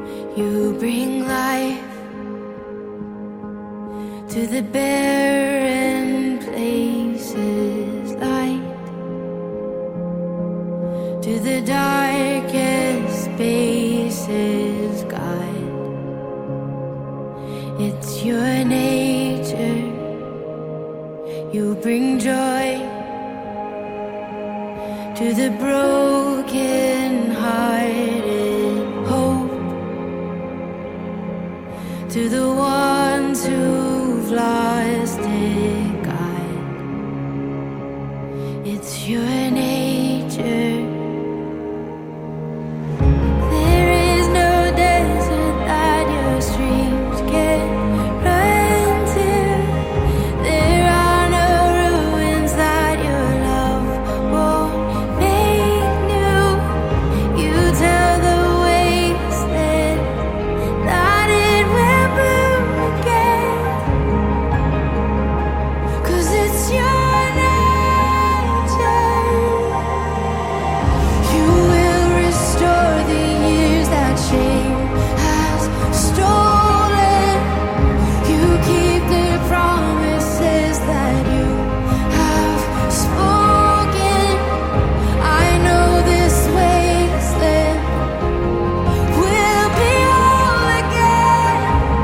You bring life to the barren places, light to the darkest spaces, God. It's your nature. You bring joy to the broken hearted, hope to the ones who've lost it, God. It's your nature. There is no desert that your streams can't run to. There are no ruins that your love won't make new. You tell the wasteland that it will bloom again, 'cause it's your nature. You will restore the years that shame has stolen. You keep the promises that you have spoken. I know this wasteland will be whole again,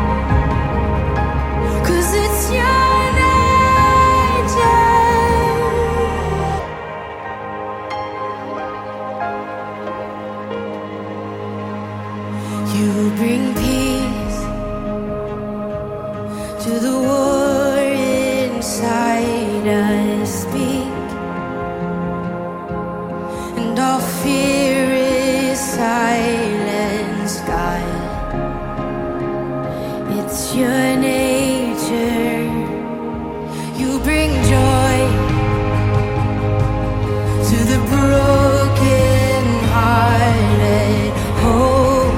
'cause it's your nature. You bring peace to the war inside us. Speak, and all fear is silenced, God. It's your nature. You bring joy to the broken hearted, hope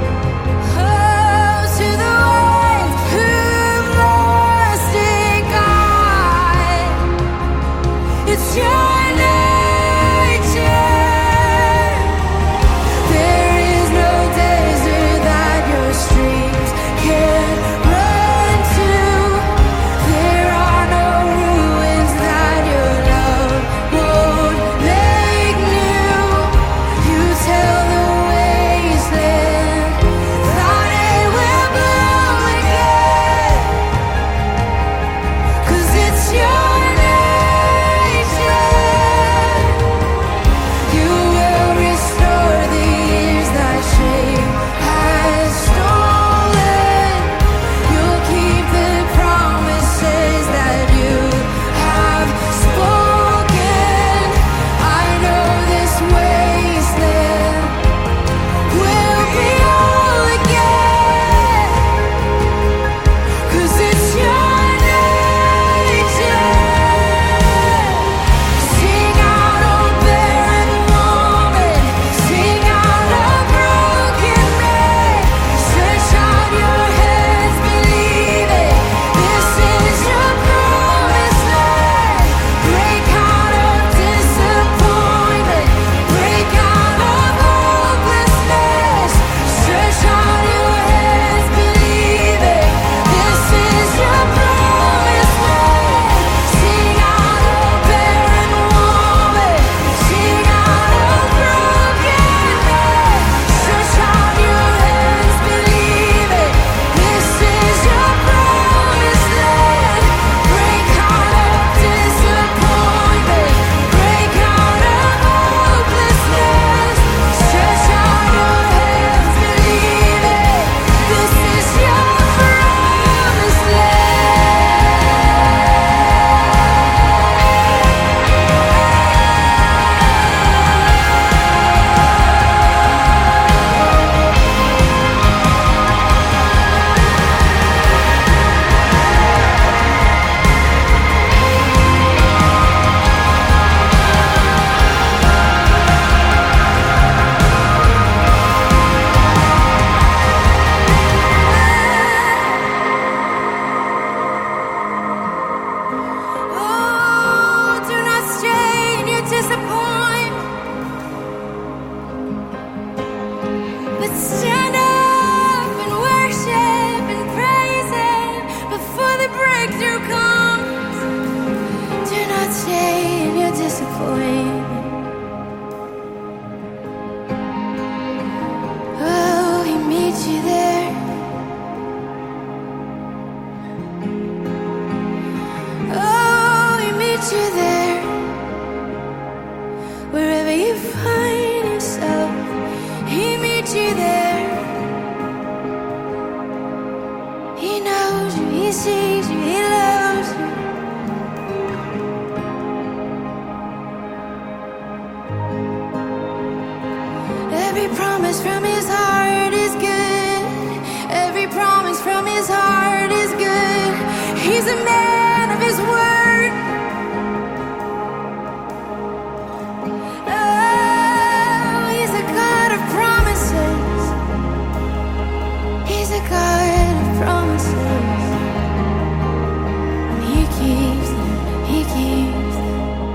to the ones who've lost it, God. It's your nature. There is no desert that your streams can't run to. There are no ruins that your love won't make new. You tell the wasteland that it will bloom again, 'cause it's your nature. You will restore the years that shame has stolen. You'll keep the promises that you have spoken. I know this wasteland will be whole again, 'cause it's your nature. Sing out, oh barren woman, sing out, oh broken man. Stretch out your hands, believe it. This is your promised land. Break out of disappointment, break out of hopelessness. Stretch out your hands, believe it. This is your promised land. Sing out, oh barren woman, sing out, oh broken man. Stretch out your hands, believe it. This is your promised land. Break out of disappointment, break out of hopelessness. Stretch out your hands, believe it. This is your promised Oh, do not stay in your disappointment, but stand up. sees you, he loves you. Every promise from his heart is good. Every promise from his heart is good. He's a man of his word. Oh, he's a God of promises. He's a God of promises. And he keeps them, he keeps them.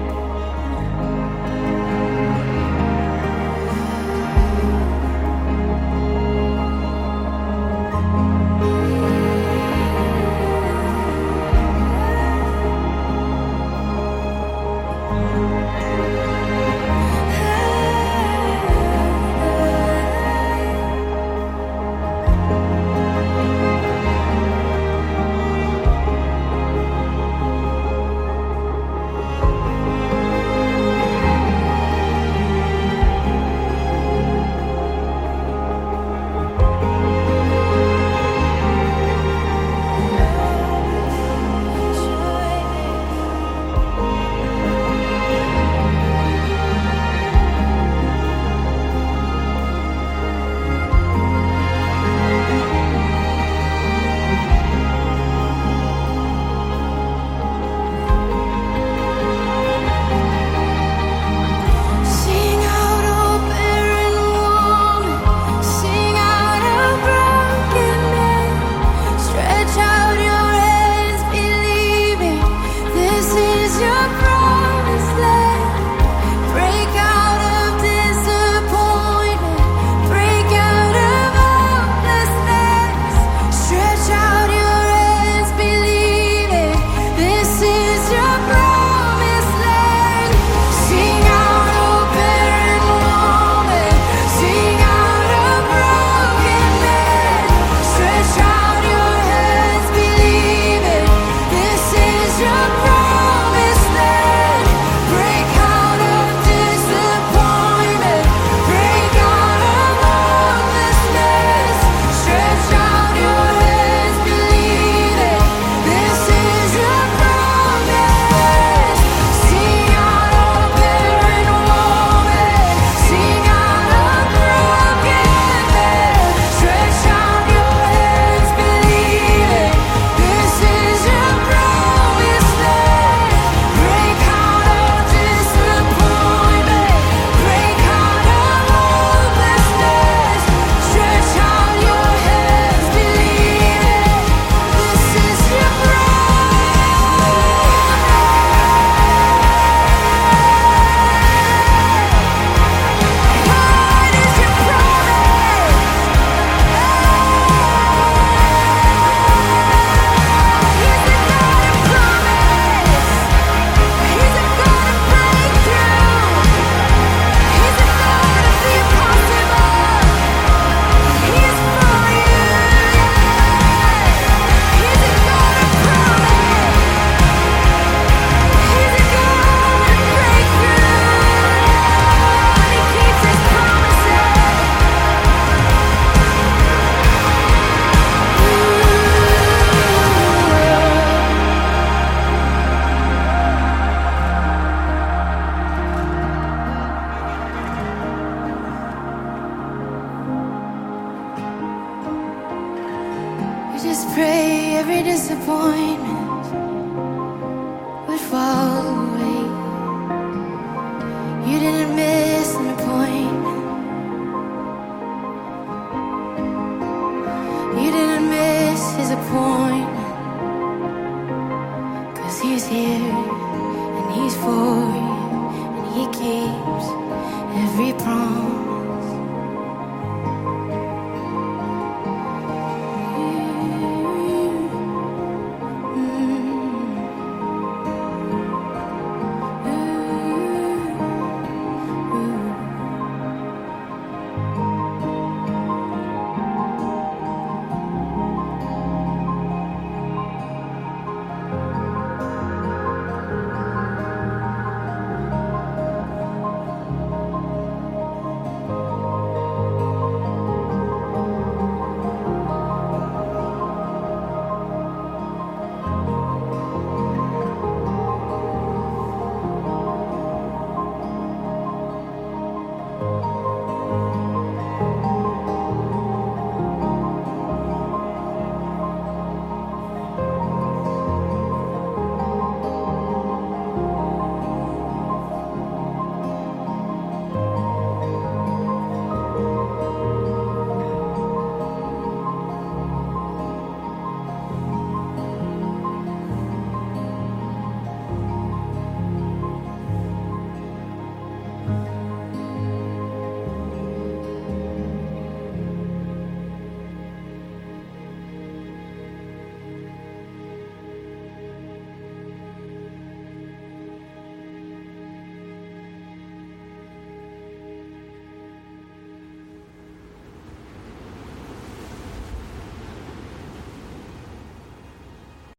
Just pray every disappointment would fall away. You didn't miss an appointment. You didn't miss his appointment. 'Cause he's here and he's for you. And he keeps every promise.